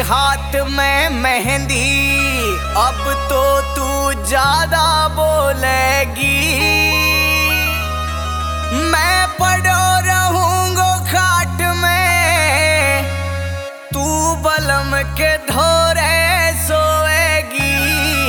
हाथ में मेहंदी, अब तो तू ज्यादा बोलेगी। मैं पड़ो रहूंगा खाट में, तू बलम के धोरे सोएगी।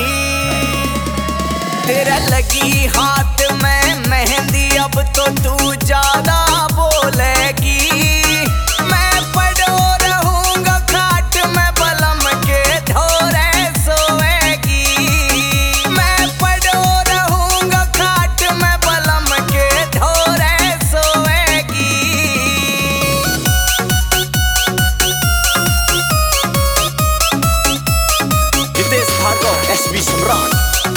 तेरा लगी हाथ में मेहंदी, अब तो तू ज्यादा बोलेगी। मैं पड़ो रहूंगा खाट में, बलम के धोरे सोएगी। मैं पड़ो रहूंगा खाट में, बलम के धोरे सोएगी। हितेश भार्गव, एसबी सम्राट।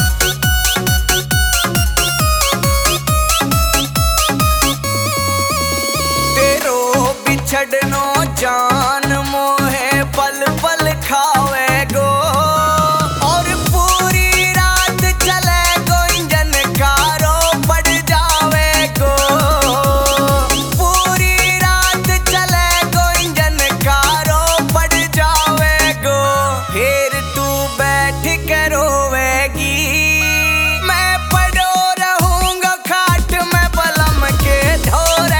छड़नो जान मोहे पल पल खावे गो, और पूरी रात चले गो इंजन कारो पड़ जावे गो। पूरी रात चले गो इंजन कारो पड़ जावे गो। फिर तू बैठ के रोवेगी। मैं पड़ो रहूंगा खाट में, बलम के धोरे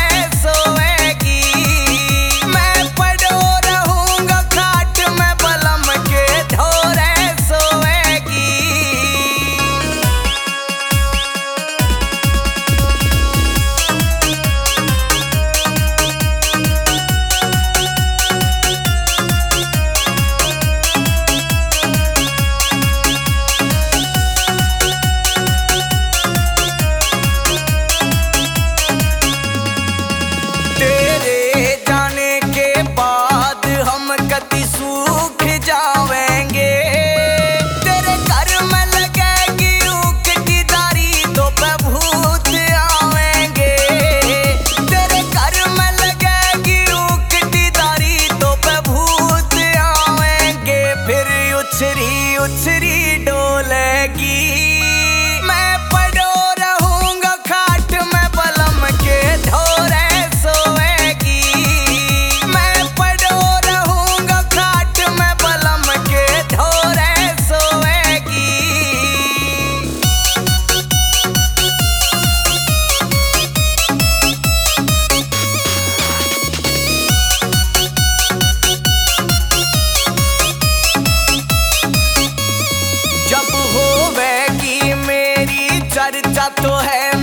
सूख जावेंगे। तेरे घर में लगेगी उकटी दारी, तो पे भूत आवेंगे। तेरे घर में लगेगी उकटी दारी, तो पे भूत आवेंगे। फिर उछरी उछरी डोलेगी। मैं पड़ो रहूंगा खाट में, बलम के धोरे सोएगी। मैं पड़ो रहूंगा खाट में, बलम के धोरे सोएगी। जब होवेगी मेरी चर्चा तो है